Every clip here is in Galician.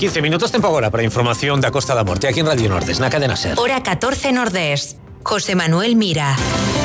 15 minutos tempo agora para a información da Costa da Morte aquí en Radio Nordés, na cadena SER. Hora 14 Nordés. José Manuel Mira.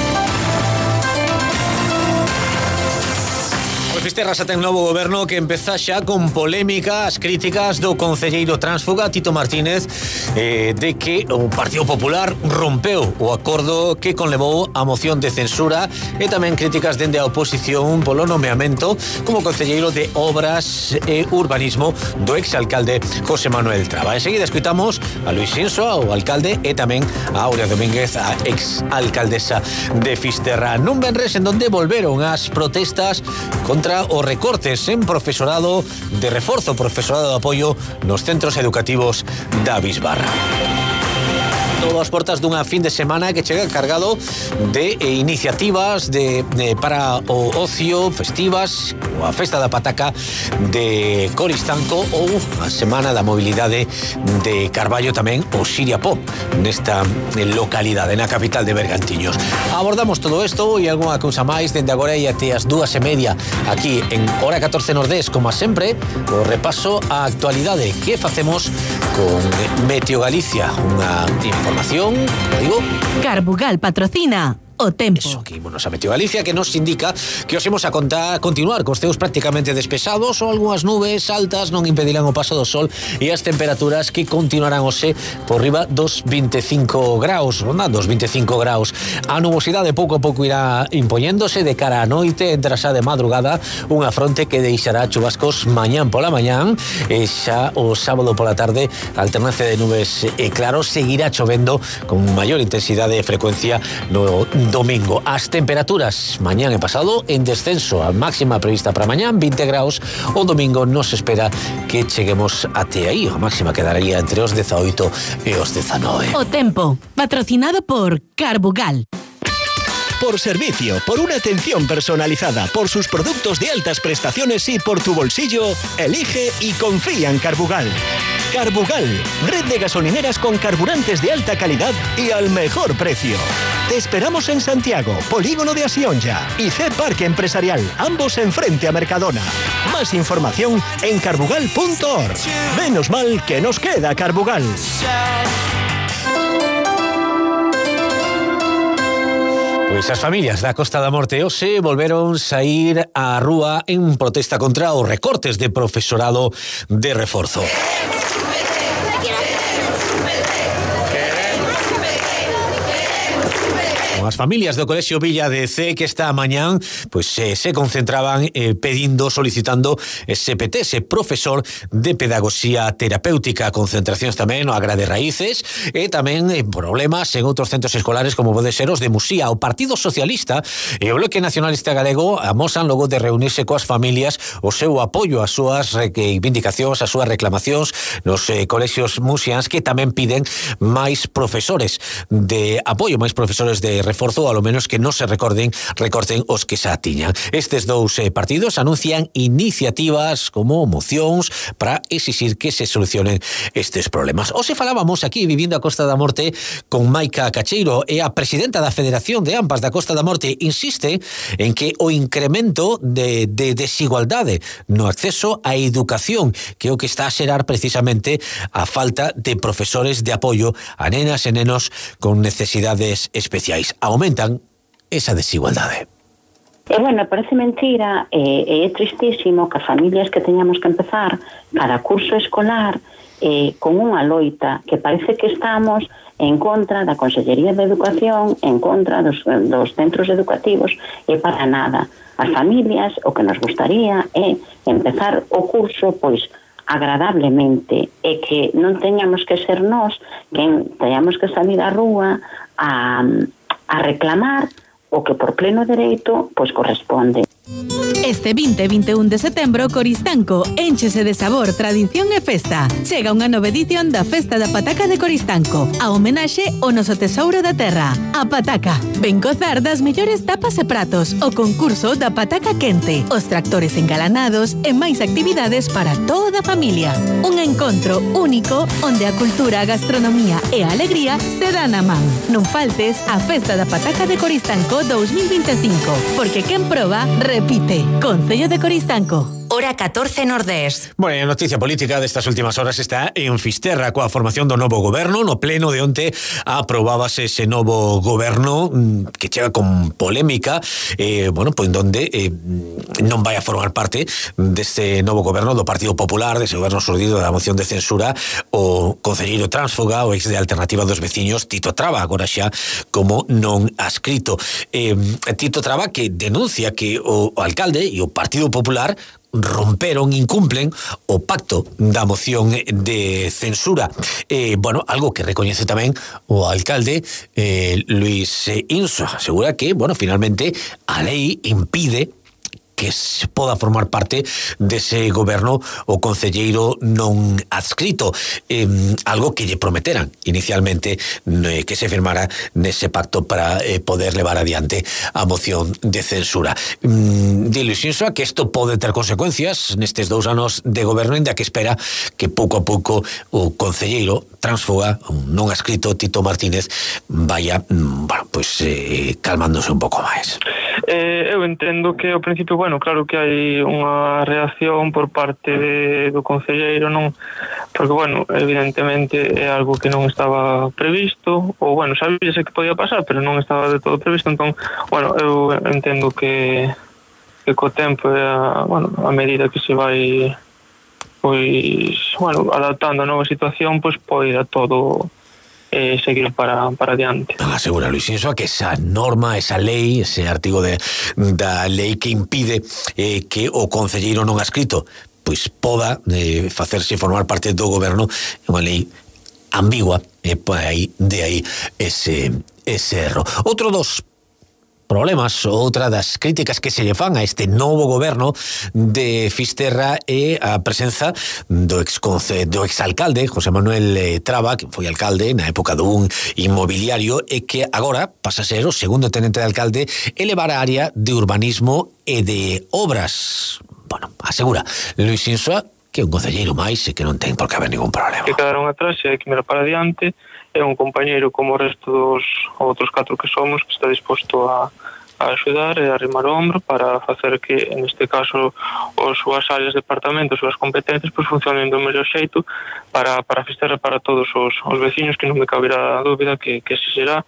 Fisterra xa ten novo goberno que empeza xa con polémica as críticas do concelleiro tránsfuga Tito Martínez de que o Partido Popular rompeu o acordo que conlevou a moción de censura e tamén críticas dende a oposición polo nomeamento como concelleiro de Obras e Urbanismo do exalcalde José Manuel Traba. Enseguida escuitamos a Luis Sinsoa, o alcalde, e tamén a Aurea Domínguez, a exalcaldesa de Fisterra. Nun venres en donde volveron as protestas contra os recortes en profesorado de reforzo, profesorado de apoio nos centros educativos da Bisbarra. Todo as portas dunha fin de semana que chega cargado de iniciativas para o ocio, festivas, a Festa da Pataca de Coristanco ou a Semana da Mobilidade de Carballo, tamén o Siria Pop nesta localidade, na capital de Bergantiños. Abordamos todo isto e algunha cousa máis dende agora e até as 2:30 aquí en Hora 14 Nordés, como sempre, o repaso á actualidade que facemos con Meteo Galicia, unha información, digo, Carbugal patrocina o tempo. Eso, que bueno, a Meteo Galicia que nos indica que os imos a continuar cos ceos prácticamente despesados ou algunhas nubes altas non impedirán o paso do sol e as temperaturas que continuarán hoxe por riba dos 25 graus, rondando os 25 graus. A nubosidade pouco a pouco irá impoñéndose de cara á noite, entre xa de madrugada unha fronte que deixará chubascos mañán pola mañán e xa o sábado pola tarde alternancia de nubes e claros, seguirá chovendo con maior intensidade e frecuencia no domingo. As temperaturas mañán e pasado en descenso, a máxima prevista para mañán 20 graus, o domingo nos espera que cheguemos até aí, a máxima quedaría entre os 18 e os 19. O tempo, patrocinado por Carbugal. Por servicio, por una atención personalizada, por sus productos de altas prestaciones y por tu bolsillo, elige y confía en Carbugal. Carbugal, red de gasolineras con carburantes de alta calidad y al mejor precio. Te esperamos en Santiago, Polígono de Asionja y C Parque Empresarial, ambos enfrente a Mercadona. Más información en carbugal.org. Menos mal que nos queda Carbugal. Pois as familias da Costa da Morte hoxe volveron saír á rúa en protesta contra os recortes de profesorado de reforzo. As familias do Colexio Villa de C que esta mañán pois se concentraban solicitando ese PT, ese profesor de pedagogía terapéutica. Concentracións tamén no Agrade Raíces e tamén problemas en outros centros escolares como pode ser os de Musía. O Partido Socialista e o Bloque Nacionalista Galego amosan logo de reunirse coas familias o seu apoio ás súas reivindicacións, ás súas reclamacións nos colexios muxians, que tamén piden máis profesores de apoio, máis profesores de reforzo, ao menos que non se recorten os que xa tiñan. Estes dous partidos anuncian iniciativas como mocións para exixir que se solucionen estes problemas. Hoxe falábamos aquí, vivindo a Costa da Morte, con Maica Cacheiro, e a presidenta da Federación de AMPAs da Costa da Morte insiste en que o incremento de desigualdade no acceso á educación, que é o que está a xerar precisamente a falta de profesores de apoio a nenas e nenos con necesidades especiais. Aumentan esa desigualdade. Bueno, parece mentira e é tristísimo que as familias que teñamos que empezar cada curso escolar con unha loita que parece que estamos en contra da Consellería de Educación, en contra dos centros educativos, e para nada. As familias o que nos gustaría é empezar o curso pois agradablemente e que non teñamos que ser nós quen teñamos que salir á rúa a reclamar o que por pleno dereito pois corresponde. Este 20 e 21 de setembro, Coristanco énchese de sabor, tradición e festa. Chega unha nova edición da Festa da Pataca de Coristanco, a homenaxe ao noso tesouro da terra, a pataca. Ven gozar das mellores tapas e pratos, o concurso da pataca quente, os tractores engalanados e máis actividades para toda a familia. Un encontro único onde a cultura, a gastronomía e a alegría se dan a man. Non faltes a Festa da Pataca de Coristanco 2025, porque quen proba, repite. Concello de Coristanco. Hora 14 Nordés. Bueno, a noticia política destas últimas horas está en Fisterra coa formación do novo goberno. No pleno de onte aprobábase ese novo goberno que chega con polémica, pois donde non vai a formar parte deste novo goberno do Partido Popular, dese goberno surdido da moción de censura, o concelleiro tránsfuga, o ex de Alternativa dos Veciños, Tito Traba, agora xa como non adscrito. Tito Traba que denuncia que o alcalde e o Partido Popular romperon, incumplen o pacto da moción de censura. Algo que recoñece tamén o alcalde Luis Insua. Asegura que, finalmente a lei impide que se poda formar parte dese goberno o concelleiro non adscrito, algo que lle prometeran inicialmente que se firmara nese pacto para poder levar adiante a moción de censura. Di Luis Insua que isto pode ter consecuencias nestes 2 anos de goberno, ainda que espera que pouco a pouco o concelleiro tránsfuga non adscrito Tito Martínez vaya calmándose un pouco máis. Eu entendo que ao principio, claro que hai unha reacción por parte do concelleiro, non? Porque, evidentemente é algo que non estaba previsto, ou, sabíase que podía pasar, pero non estaba de todo previsto, entón, eu entendo que co tempo e a medida que se vai adaptando a nova situación, poida todo seguir para adiante. Asegura Luis Insua que esa norma, esa lei, ese artigo da lei que impide que o concelleiro non adscrito pois poda facerse formar parte do goberno, é unha lei ambigua, de aí ese erro. Outro dos problemas, outra das críticas que se lle fan a este novo goberno de Fisterra é a presenza do exalcalde José Manuel Traba, que foi alcalde na época dun inmobiliario e que agora pasa a ser o segundo tenente de alcalde e levar a área de urbanismo e de obras. Asegura Luis Insua que é un concelleiro máis e que non ten por que haber ningún problema. Que quedaron atrás e hai que mirar para adiante. É un compañeiro como o resto dos outros 4 que somos, que está disposto a axudar e a arrimar o ombro para facer que, neste caso, as súas áreas de departamento, as súas competencias, funcionen do mellor xeito para Fisterra, para todos os veciños, que non me cabera dúbida que se será.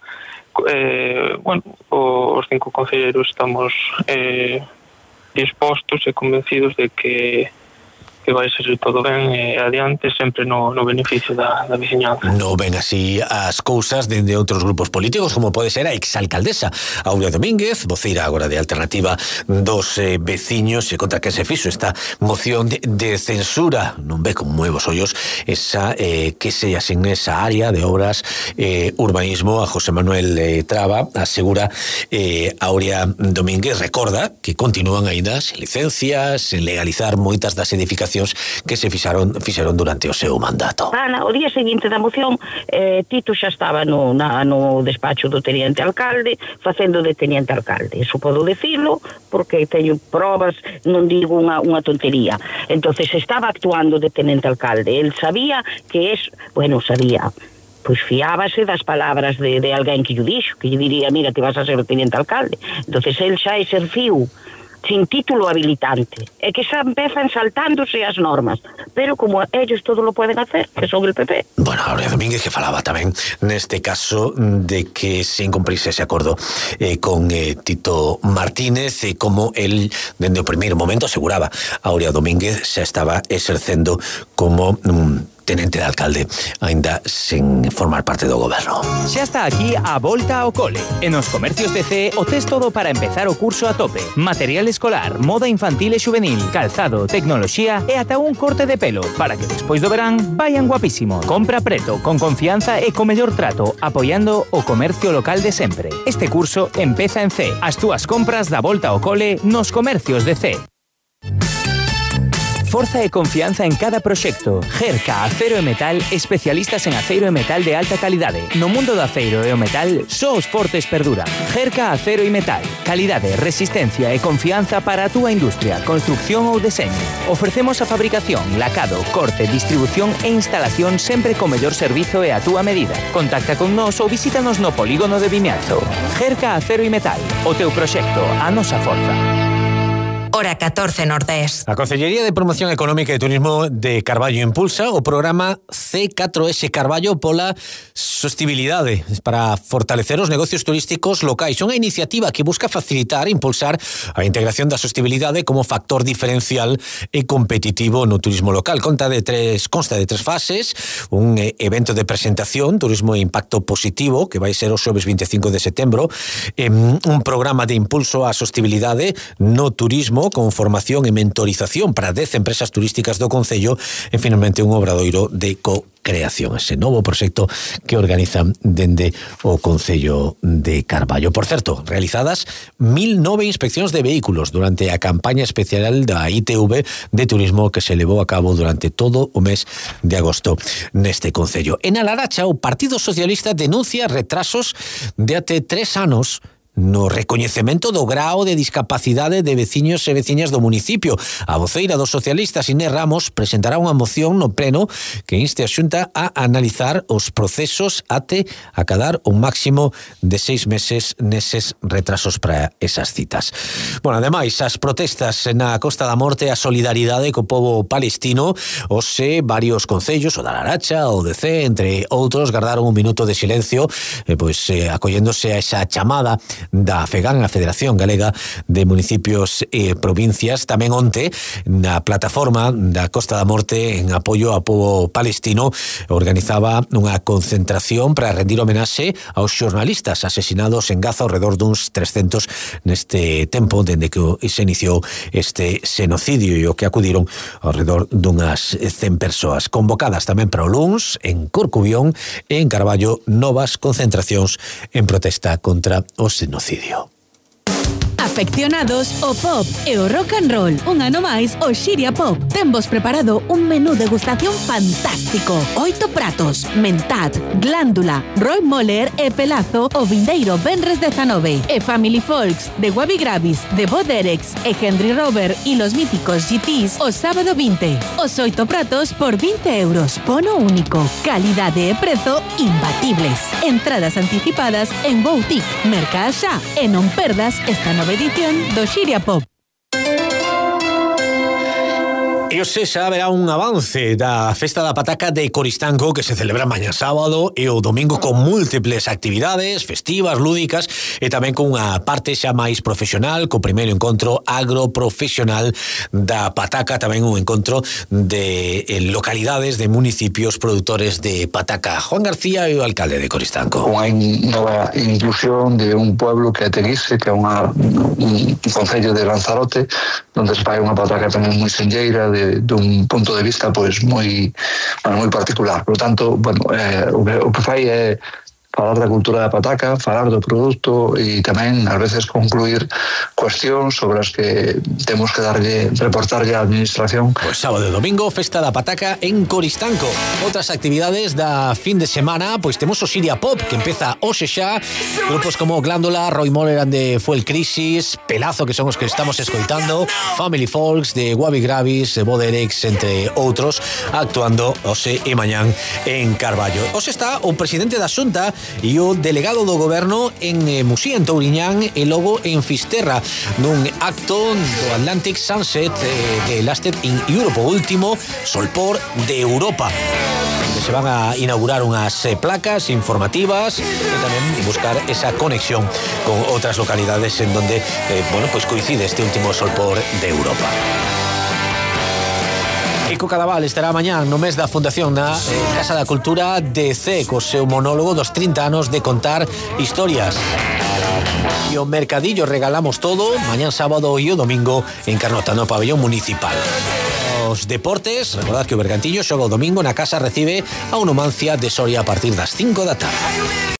Os 5 concelleiros estamos dispostos e convencidos de que vai ser todo ben adiante, sempre no beneficio da veciñanza. Non ven así as cousas dende outros grupos políticos, como pode ser a exalcaldesa Aurea Domínguez, voceira agora de Alternativa dos Veciños, e contra que se fixo esta moción de censura. Non ve con moi bons ollos esa que se asigne esa área de obras urbanismo a José Manuel Traba. Asegura Aurea Domínguez, recorda que continúan aínda sen licencias, sen legalizar moitas das edificacións que se fixeron durante o seu mandato. O día seguinte da moción, Tito xa estaba no despacho do teniente alcalde, facendo de teniente alcalde. Iso podo decirlo porque teño probas, non digo unha tontería. Entonces estaba actuando de teniente alcalde. El sabía que pois fiábase das palabras de alguén que lle dixo, que lle diría, mira, que vas a ser o teniente alcalde. Entonces el xa exerciu sin título habilitante, e que xa empezan saltándose as normas, pero como ellos todo lo pueden hacer, que son el PP. Aurea Domínguez que falaba tamén neste caso de que se incumplise ese acordo con Tito Martínez, e como el dende o primeiro momento aseguraba Aurea Domínguez xa estaba exercendo como tenente de alcalde, aínda sen formar parte do goberno. Xa está aquí a volta ao cole. En os comercios de CE o tes todo para empezar o curso a tope. Material escolar, moda infantil e juvenil, calzado, tecnoloxía e ata un corte de pelo para que despois do verán vayan guapísimos. Compra preto, con confianza e co mellor trato, apoiando o comercio local de sempre. Este curso empeza en CE. As túas compras da volta ao cole nos comercios de CE. Forza e confianza en cada proxecto. Gerca Acero e Metal, especialistas en aceiro e metal de alta calidade. No mundo do aceiro e o metal, só os fortes perduran. Gerca Acero e Metal. Calidade, resistencia e confianza para a túa industria, construcción ou deseño. Ofrecemos a fabricación, lacado, corte, distribución e instalación sempre co mellor servizo e a túa medida. Contacta con nós ou visítanos no polígono de Vimianzo. Gerca Acero e Metal. O teu proxecto, a nosa forza. hora 14 Nordés. A Consellería de Promoción Económica e Turismo de Carballo impulsa o programa C4S Carballo pola sostibilidade para fortalecer os negocios turísticos locais. Unha iniciativa que busca facilitar e impulsar a integración da sostibilidade como factor diferencial e competitivo no turismo local. Consta de tres fases: un evento de presentación, turismo e impacto positivo, que vai ser o xoves 25 de setembro, un programa de impulso á sostibilidade no turismo con formación e mentorización para 10 empresas turísticas do Concello e finalmente un obradoiro de co-creación, ese novo proxecto que organizan dende o Concello de Carballo. Por certo, realizadas 1009 inspeccións de vehículos durante a campaña especial da ITV de turismo que se levou a cabo durante todo o mes de agosto neste Concello. En Alaracha, o Partido Socialista denuncia retrasos de até 3 anos no recoñecemento do grao de discapacidade de veciños e veciñas do municipio. A voceira dos socialistas, Inés Ramos, presentará unha moción no pleno que inste a Xunta a analizar os procesos até acadar un máximo de 6 meses neses retrasos para esas citas. Bueno, ademais, as protestas na Costa da Morte, a solidaridade co pobo palestino, hoxe varios concellos, o da Laracha, o de C, entre outros, gardaron un minuto de silencio, acolléndose a esa chamada da FEGAN, a Federación Galega de Municipios e Provincias. Tamén onte, na plataforma da Costa da Morte en apoio ao pobo palestino, organizaba unha concentración para rendir homenaxe aos xornalistas asesinados en Gaza, ao redor duns 300 neste tempo, dende que se iniciou este xenocidio, e o que acudiron ao redor dunhas 100 persoas. Convocadas tamén para o luns en Corcubión e en Carballo novas concentracións en protesta contra o xenocidio. Afeccionados ao pop e o rock and roll. Un ano máis, o Xiria Pop tenvos preparado un menú degustación fantástico. 8 pratos: mentad, glándula, Roy Moller e pelazo o vindeiro venres 19. E Family Folks de Wabi Gravis, de Bo Derex e Henry Rover y los míticos GTs o sábado 20. Os 8 pratos por 20 euros. Bono único. Calidade e prezo imbatibles. Entradas anticipadas en Boutique. Merca xa e non perdas esta nova edición do Xiria Pop. E hoxe xa haberá un avance da Festa da Pataca de Coristanco que se celebra mañá sábado e o domingo con múltiples actividades festivas, lúdicas e tamén con unha parte xa máis profesional, co primeiro encontro agroprofesional da pataca, tamén un encontro de localidades de municipios produtores de pataca. Juan García é o alcalde de Coristanco. Unha nova inclusión de un pueblo que é Teguise, que é un concello de Lanzarote, onde se fai unha pataca tamén moi senlleira, dun punto de vista pois moi particular. Por lo tanto, o que fai é falar da cultura da pataca, falar do produto e tamén, ás veces, concluir cuestións sobre as que temos que reportarlle á administración. Pois sábado e domingo, Festa da Pataca en Coristanco. Outras actividades da fin de semana, pois temos o Xiria Pop, que empeza hoxe xa. Grupos como Glándula, Roy Moller de Fuel Crisis, Pelazo, que son os que estamos escoitando, Family Folks de Wabi Gravis, de Bo Derex, entre outros, actuando hoxe e mañán en Carballo. Hoxe está o presidente da Xunta e o delegado do goberno en Musía, en Touriñán, e logo en Fisterra, nun acto do Atlantic Sunset de Lasted in Europe, o último solpor de Europa, onde se van a inaugurar unhas placas informativas e tamén buscar esa conexión con outras localidades en donde coincide este último solpor de Europa. Eco Cadaval estará mañá no mes da Fundación na Casa da Cultura de C, co seu monólogo dos 30 anos de contar historias. E o mercadillo Regalamos Todo mañá sábado e o domingo en Carnota, no pabellón municipal. Os deportes, recordad que o Bergantillo xoga o domingo na casa, recibe a un Numancia de Soria a partir das 5 da tarde.